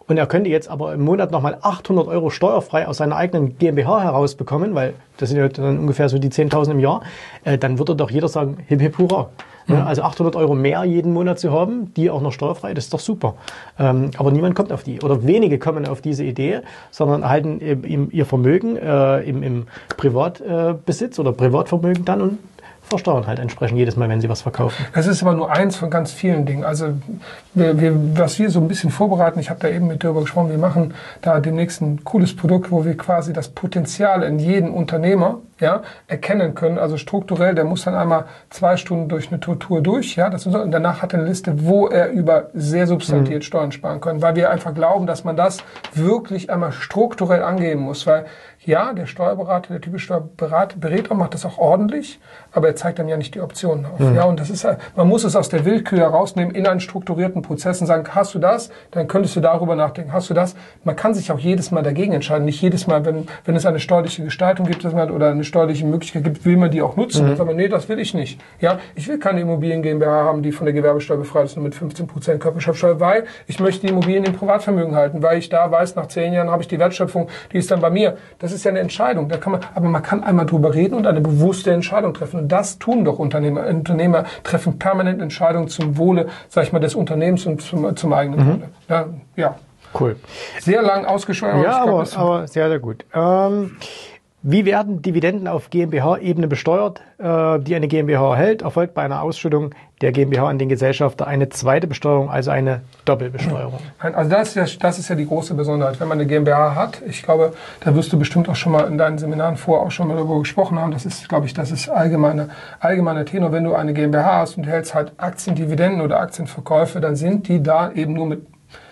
und er könnte jetzt aber im Monat nochmal achthundert Euro steuerfrei aus seiner eigenen GmbH herausbekommen, weil das sind ja dann ungefähr so die zehntausend im Jahr, äh, dann würde doch jeder sagen, hip hip hurra. Mhm. Also achthundert Euro mehr jeden Monat zu haben, die auch noch steuerfrei, das ist doch super. Ähm, aber niemand kommt auf die, oder wenige kommen auf diese Idee, sondern erhalten im, ihr Vermögen äh, im, im Privatbesitz äh, oder Privatvermögen dann und versteuern halt entsprechend jedes Mal, wenn sie was verkaufen. Das ist aber nur eins von ganz vielen Dingen. Also wir, wir, was wir so ein bisschen vorbereiten, ich habe da eben mit darüber gesprochen, wir machen da demnächst ein cooles Produkt, wo wir quasi das Potenzial in jedem Unternehmer ja, erkennen können. Also strukturell, der muss dann einmal zwei Stunden durch eine Tortur durch, ja, das ist so, und danach hat er eine Liste, wo er über sehr substantiert mhm. Steuern sparen kann, weil wir einfach glauben, dass man das wirklich einmal strukturell angehen muss, weil ja, der Steuerberater, der typische Steuerberater, Berater macht das auch ordentlich, aber er zeigt dann ja nicht die Optionen auf. Mhm. Ja, und das ist, man muss es aus der Willkür herausnehmen in einen strukturierten Prozess und sagen, hast du das, dann könntest du darüber nachdenken. Hast du das? Man kann sich auch jedes Mal dagegen entscheiden. Nicht jedes Mal, wenn, wenn es eine steuerliche Gestaltung gibt oder eine steuerliche Möglichkeit gibt, will man die auch nutzen. Mhm. Aber nee, das will ich nicht. Ja, ich will keine Immobilien GmbH haben, die von der Gewerbesteuer befreit ist, nur mit fünfzehn Prozent Körperschaftsteuer, weil ich möchte die Immobilien im Privatvermögen halten, weil ich da weiß, nach zehn Jahren habe ich die Wertschöpfung, die ist dann bei mir. Das ist ja eine Entscheidung. Da kann man, aber man kann einmal drüber reden und eine bewusste Entscheidung treffen. Und das tun doch Unternehmer. Unternehmer treffen permanent Entscheidungen zum Wohle, sag ich mal, des Unternehmens und zum, zum eigenen Wohle. Mhm. Ja, ja. Cool. Sehr lang ausgeschweift. Ja, aber, aber sehr, sehr gut. Ähm, Wie werden Dividenden auf GmbH-Ebene besteuert, äh, die eine GmbH erhält? Erfolgt bei einer Ausschüttung der GmbH an den Gesellschafter eine zweite Besteuerung, also eine Doppelbesteuerung? Also das ist, ja, das ist ja die große Besonderheit. Wenn man eine GmbH hat, ich glaube, da wirst du bestimmt auch schon mal in deinen Seminaren vorher auch schon mal darüber gesprochen haben. Das ist, glaube ich, das ist allgemeine, allgemeiner Tenor. Wenn du eine GmbH hast und hältst halt Aktiendividenden oder Aktienverkäufe, dann sind die da eben nur mit,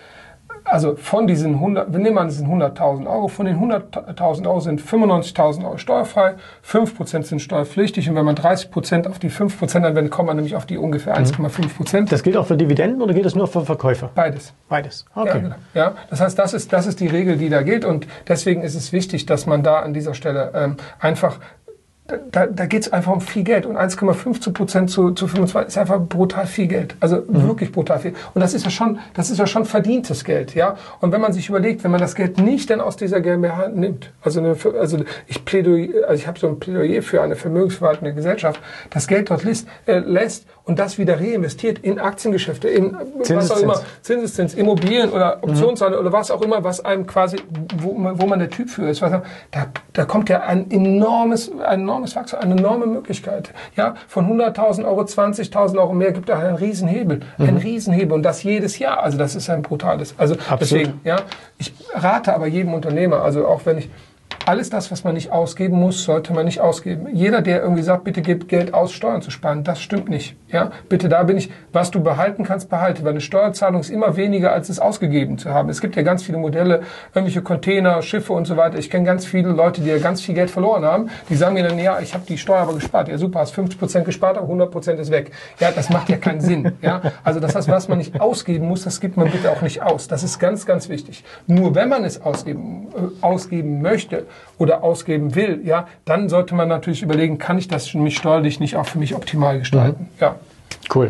also von diesen hundert, wir nehmen an, das sind hunderttausend Euro, von den hunderttausend Euro sind fünfundneunzigtausend Euro steuerfrei, fünf Prozent sind steuerpflichtig und wenn man dreißig Prozent auf die fünf Prozent anwendet, kommt man nämlich auf die ungefähr eins Komma fünf Prozent. Das gilt auch für Dividenden oder gilt das nur für Verkäufe? Beides. Beides, okay. Ja, genau. Ja, das heißt, das ist, das ist die Regel, die da gilt und deswegen ist es wichtig, dass man da an dieser Stelle ähm, einfach Da, da geht es einfach um viel Geld und eins Komma fünfzehn Prozent zu, zu fünfundzwanzig ist einfach brutal viel Geld, also mhm. wirklich brutal viel. Und das ist ja schon, das ist ja schon verdientes Geld, ja. Und wenn man sich überlegt, wenn man das Geld nicht dann aus dieser GmbH nimmt, also, eine, also ich plädoyer, also ich habe so ein Plädoyer für eine vermögensverwaltende Gesellschaft, das Geld dort lässt, äh, lässt und das wieder reinvestiert in Aktiengeschäfte, in was auch immer, Zinseszins, Immobilien oder Optionshandel mhm. oder was auch immer, was einem quasi, wo, wo man der Typ für ist, was, da, da kommt ja ein enormes, ein enormes Wachstum, eine enorme Möglichkeit. Ja, von hunderttausend Euro, zwanzigtausend Euro mehr gibt da einen Riesenhebel. Mhm. Einen Riesenhebel. Und das jedes Jahr. Also das ist ein brutales. Also Absolut. Deswegen, ja, ich rate aber jedem Unternehmer, also auch wenn ich, alles das, was man nicht ausgeben muss, sollte man nicht ausgeben. Jeder, der irgendwie sagt, bitte gib Geld aus, Steuern zu sparen, das stimmt nicht. Ja, bitte, da bin ich, was du behalten kannst, behalte, weil eine Steuerzahlung ist immer weniger, als es ausgegeben zu haben. Es gibt ja ganz viele Modelle, irgendwelche Container, Schiffe und so weiter. Ich kenne ganz viele Leute, die ja ganz viel Geld verloren haben. Die sagen mir dann, ja, ich habe die Steuer aber gespart. Ja, super, hast fünfzig Prozent gespart, aber hundert Prozent ist weg. Ja, das macht ja keinen Sinn. Ja, also das heißt, was man nicht ausgeben muss, das gibt man bitte auch nicht aus. Das ist ganz, ganz wichtig. Nur wenn man es ausgeben, äh, ausgeben möchte, oder ausgeben will, ja, dann sollte man natürlich überlegen, kann ich das mich steuerlich nicht auch für mich optimal gestalten. Mhm. Ja. Cool.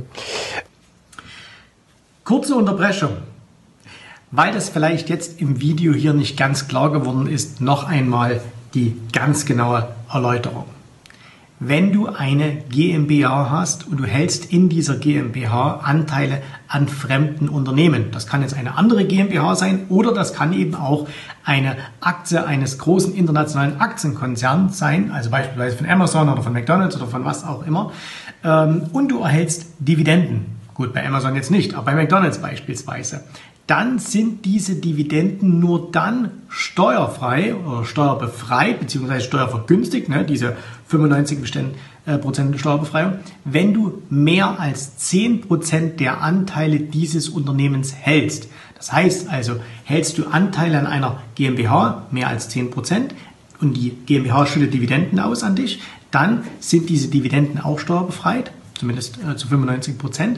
Kurze Unterbrechung. Weil das vielleicht jetzt im Video hier nicht ganz klar geworden ist, noch einmal die ganz genaue Erläuterung. Wenn du eine GmbH hast und du hältst in dieser GmbH Anteile an fremden Unternehmen, das kann jetzt eine andere GmbH sein oder das kann eben auch eine Aktie eines großen internationalen Aktienkonzerns sein, also beispielsweise von Amazon oder von McDonald's oder von was auch immer, und du erhältst Dividenden. Gut, bei Amazon jetzt nicht, aber bei McDonald's beispielsweise. Dann sind diese Dividenden nur dann steuerfrei oder steuerbefreit bzw. steuervergünstigt, ne, diese fünfundneunzig Prozent Steuerbefreiung, wenn du mehr als zehn Prozent der Anteile dieses Unternehmens hältst. Das heißt also, hältst du Anteile an einer GmbH, mehr als zehn Prozent, und die GmbH schüttet Dividenden aus an dich, dann sind diese Dividenden auch steuerbefreit, zumindest äh, zu fünfundneunzig Prozent.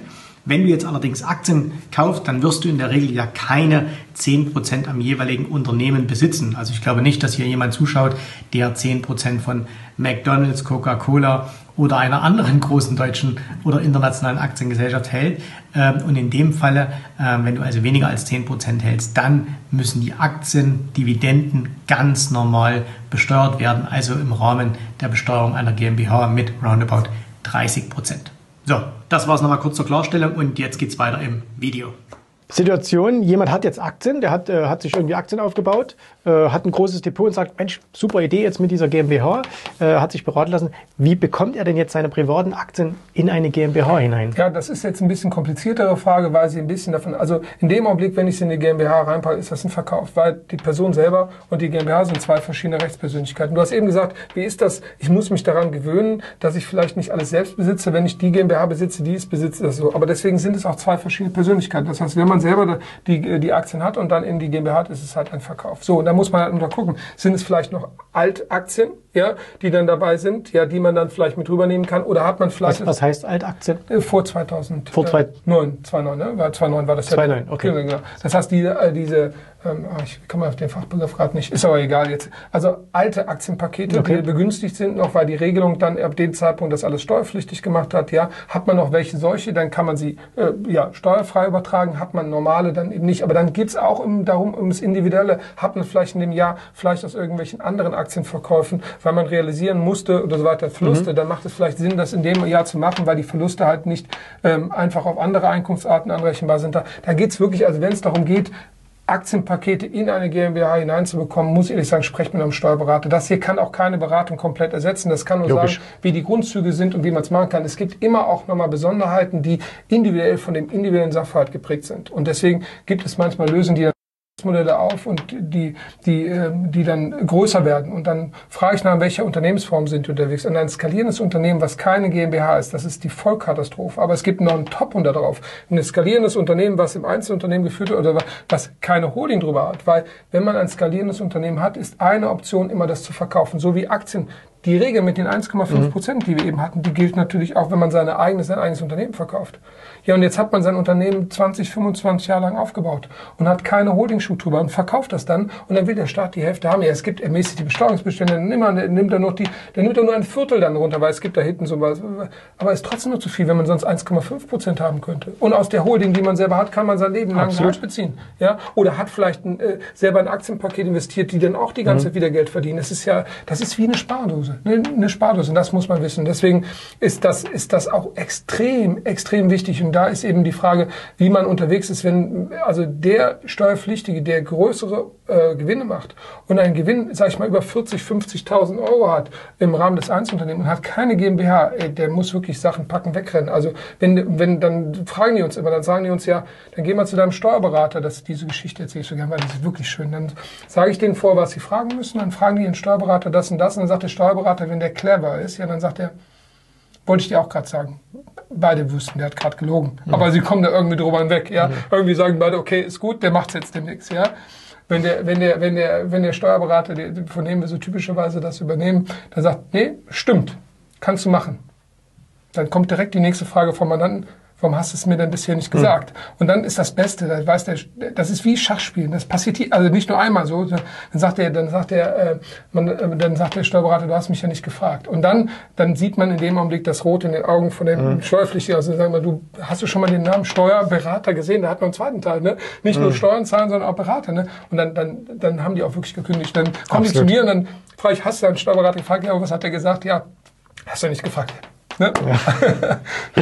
Wenn du jetzt allerdings Aktien kaufst, dann wirst du in der Regel ja keine zehn Prozent am jeweiligen Unternehmen besitzen. Also ich glaube nicht, dass hier jemand zuschaut, der zehn Prozent von McDonald's, Coca-Cola oder einer anderen großen deutschen oder internationalen Aktiengesellschaft hält. Und in dem Falle, wenn du also weniger als zehn Prozent hältst, dann müssen die Aktien, Dividenden ganz normal besteuert werden, also im Rahmen der Besteuerung einer GmbH mit roundabout dreißig Prozent. So, das war es nochmal kurz zur Klarstellung und jetzt geht's weiter im Video. Situation, jemand hat jetzt Aktien, der hat, äh, hat sich irgendwie Aktien aufgebaut, äh, hat ein großes Depot und sagt, Mensch, super Idee jetzt mit dieser GmbH, äh, hat sich beraten lassen. Wie bekommt er denn jetzt seine privaten Aktien in eine GmbH hinein? Ja, das ist jetzt ein bisschen kompliziertere Frage, weil sie ein bisschen davon, also in dem Augenblick, wenn ich sie in die GmbH reinpacke, ist das ein Verkauf, weil die Person selber und die GmbH sind zwei verschiedene Rechtspersönlichkeiten. Du hast eben gesagt, wie ist das, ich muss mich daran gewöhnen, dass ich vielleicht nicht alles selbst besitze, wenn ich die GmbH besitze, die ist besitze, das so. Aber deswegen sind es auch zwei verschiedene Persönlichkeiten. Das heißt, wenn man selber die, die Aktien hat und dann in die GmbH hat, ist es halt ein Verkauf. So, und da muss man halt unter gucken, sind es vielleicht noch Altaktien, ja, die dann dabei sind, ja, die man dann vielleicht mit rübernehmen kann, oder hat man vielleicht... Was, was heißt Altaktien? Vor zweitausend. Vor zweitausendneun, zweitausendneun, ne? War zweitausendneun war das ja. zweitausendneun, okay. Genau. Das heißt, diese, äh, diese ähm, ich komme auf den Fachbegriff gerade nicht, ist aber egal jetzt. Also alte Aktienpakete, okay, die begünstigt sind noch, weil die Regelung dann ab dem Zeitpunkt das alles steuerpflichtig gemacht hat, ja. Hat man noch welche solche, dann kann man sie äh, ja, steuerfrei übertragen, hat man normale dann eben nicht. Aber dann geht's auch um, darum, ums Individuelle. Hat man vielleicht in dem Jahr vielleicht aus irgendwelchen anderen Aktienverkäufen, weil man realisieren musste oder so weiter Verluste, mhm. dann macht es vielleicht Sinn, das in dem Jahr zu machen, weil die Verluste halt nicht ähm, einfach auf andere Einkunftsarten anrechenbar sind. Da, da geht's wirklich, also wenn es darum geht, Aktienpakete in eine GmbH hineinzubekommen, muss ich ehrlich sagen, sprecht mit einem Steuerberater. Das hier kann auch keine Beratung komplett ersetzen. Das kann nur Logisch. sagen, wie die Grundzüge sind und wie man es machen kann. Es gibt immer auch nochmal Besonderheiten, die individuell von dem individuellen Sachverhalt geprägt sind. Und deswegen gibt es manchmal Lösungen, die Modelle auf und die, die, die dann größer werden. Und dann frage ich nach, in welcher Unternehmensform sind die unterwegs. Und ein skalierendes Unternehmen, was keine GmbH ist, das ist die Vollkatastrophe. Aber es gibt noch einen Top unter drauf. Ein skalierendes Unternehmen, was im Einzelunternehmen geführt wird oder was keine Holding drüber hat. Weil wenn man ein skalierendes Unternehmen hat, ist eine Option immer das zu verkaufen. So wie Aktien. Die Regel mit den eins Komma fünf Prozent, die wir eben hatten, die gilt natürlich auch, wenn man seine eigene, sein eigenes Unternehmen verkauft. Ja, und jetzt hat man sein Unternehmen zwanzig, fünfundzwanzig Jahre lang aufgebaut und hat keine Holding-Schuh drüber und verkauft das dann und dann will der Staat die Hälfte haben. Ja, es gibt ermäßigt die Besteuerungsbestände, dann nimmt, er, nimmt er noch die, dann nimmt er nur ein Viertel dann runter, weil es gibt da hinten sowas. Aber es ist trotzdem nur zu viel, wenn man sonst eins Komma fünf Prozent haben könnte. Und aus der Holding, die man selber hat, kann man sein Leben lang Gehalt beziehen. Ja, oder hat vielleicht ein, äh, selber ein Aktienpaket investiert, die dann auch die ganze Zeit wieder Geld verdienen. Das ist ja, das ist wie eine Spardose. Eine, eine Spardose. Und das muss man wissen. Deswegen ist das, ist das auch extrem, extrem wichtig. Und da ist eben die Frage, wie man unterwegs ist, wenn also der Steuerpflichtige, der größere äh, Gewinne macht und einen Gewinn, sag ich mal, über vierzig, fünfzigtausend Euro hat im Rahmen des Einzelunternehmens und hat keine GmbH, ey, der muss wirklich Sachen packen, wegrennen. Also wenn, wenn, dann fragen die uns immer, dann sagen die uns, ja, dann geh mal zu deinem Steuerberater, das diese Geschichte erzähle ich so gerne, weil das ist wirklich schön. Dann sage ich denen vor, was sie fragen müssen, dann fragen die den Steuerberater das und das und dann sagt der Steuerberater, wenn der clever ist, ja, dann sagt er, wollte ich dir auch gerade sagen. Beide wüssten, der hat gerade gelogen. Mhm. Aber sie kommen da irgendwie drüber hinweg, ja. Mhm. Irgendwie sagen beide, okay, ist gut, der macht's jetzt demnächst, ja. Wenn der, wenn der, wenn der, wenn der Steuerberater, von dem wir so typischerweise das übernehmen, dann sagt, nee, stimmt, kannst du machen. Dann kommt direkt die nächste Frage vom Mandanten. Warum hast du es mir denn bisher nicht gesagt? Mhm. Und dann ist das Beste, da weiß der, das ist wie Schachspielen. Das passiert hier, also nicht nur einmal so. Dann sagt der, dann sagt der, äh, man, äh, dann sagt der Steuerberater, du hast mich ja nicht gefragt. Und dann, dann sieht man in dem Augenblick das Rot in den Augen von dem mhm. Steuerpflichtigen. Also sagen wir, du hast du schon mal den Namen Steuerberater gesehen? Da hat man im zweiten Teil, ne? Nicht mhm. nur Steuern zahlen, sondern auch Berater, ne? Und dann, dann, dann haben die auch wirklich gekündigt. Dann kommen Absolut. die zu mir und dann frage ich, hast du einen Steuerberater gefragt? Ja, was hat der gesagt? Ja, hast du nicht gefragt. Ne? Ja.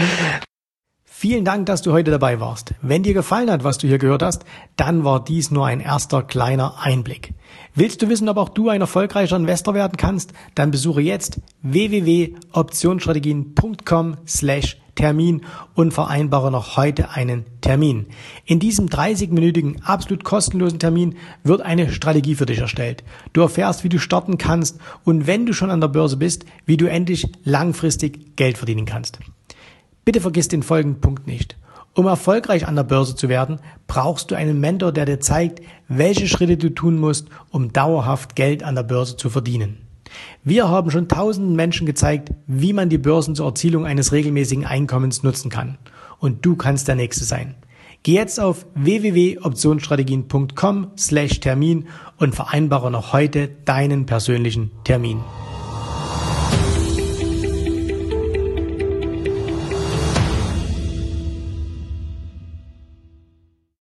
Vielen Dank, dass du heute dabei warst. Wenn dir gefallen hat, was du hier gehört hast, dann war dies nur ein erster kleiner Einblick. Willst du wissen, ob auch du ein erfolgreicher Investor werden kannst? Dann besuche jetzt w w w punkt optionsstrategien punkt com slash Termin und vereinbare noch heute einen Termin. In diesem dreißigminütigen, absolut kostenlosen Termin wird eine Strategie für dich erstellt. Du erfährst, wie du starten kannst und wenn du schon an der Börse bist, wie du endlich langfristig Geld verdienen kannst. Bitte vergiss den folgenden Punkt nicht. Um erfolgreich an der Börse zu werden, brauchst du einen Mentor, der dir zeigt, welche Schritte du tun musst, um dauerhaft Geld an der Börse zu verdienen. Wir haben schon tausenden Menschen gezeigt, wie man die Börsen zur Erzielung eines regelmäßigen Einkommens nutzen kann. und du kannst der Nächste sein. Geh jetzt auf w w w punkt optionsstrategien punkt com slash Termin und vereinbare noch heute deinen persönlichen Termin.